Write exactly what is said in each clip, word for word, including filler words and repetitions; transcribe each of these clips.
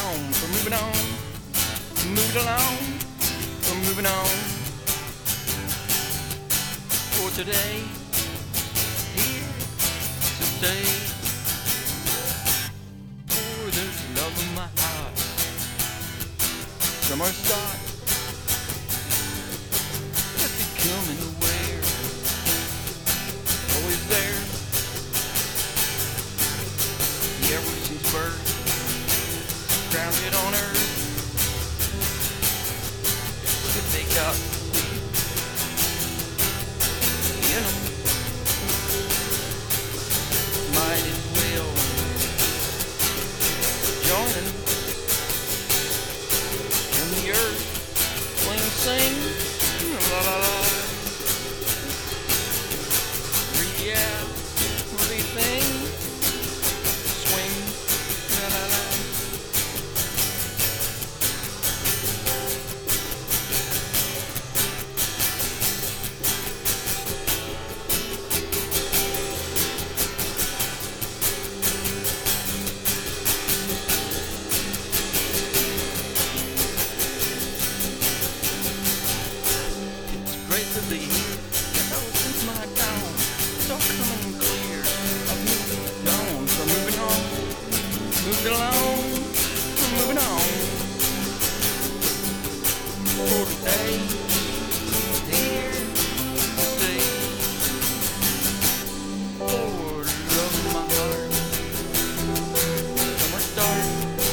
on, we're moving on, moving along, we're moving on. For today, here to stay. For there's love in my heart. Somewhere start, just becoming aware. Always there. Ever since birth, grounded on earth. If they got you know, might as well join in the earth when you sing la la la. Yeah, everything swing la la la. It's great to be here. Ever since my dawn, so coming clear. I've moved on, so moving on, moved along, so moving on. For today, here to stay. For love in my heart, somewhere start,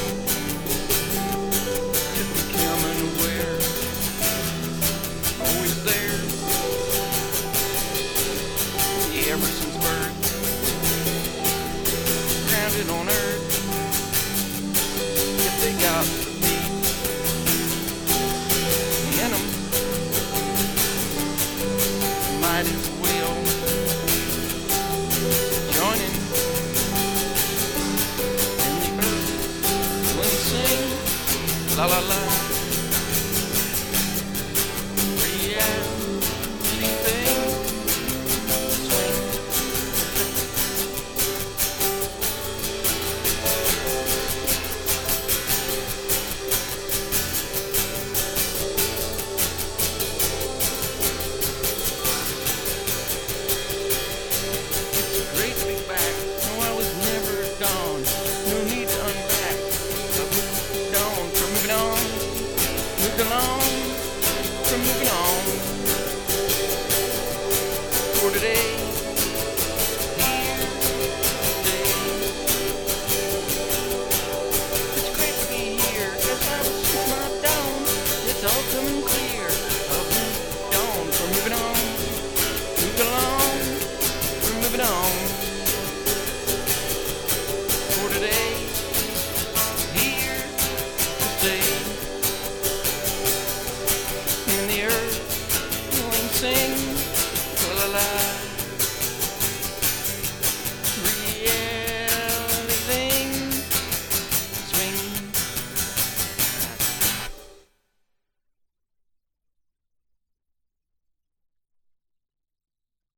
just becoming aware. Always there. Ever since birth, grounded on earth. If they got the beat in 'em, might as well join in in the earth when we sing la la la.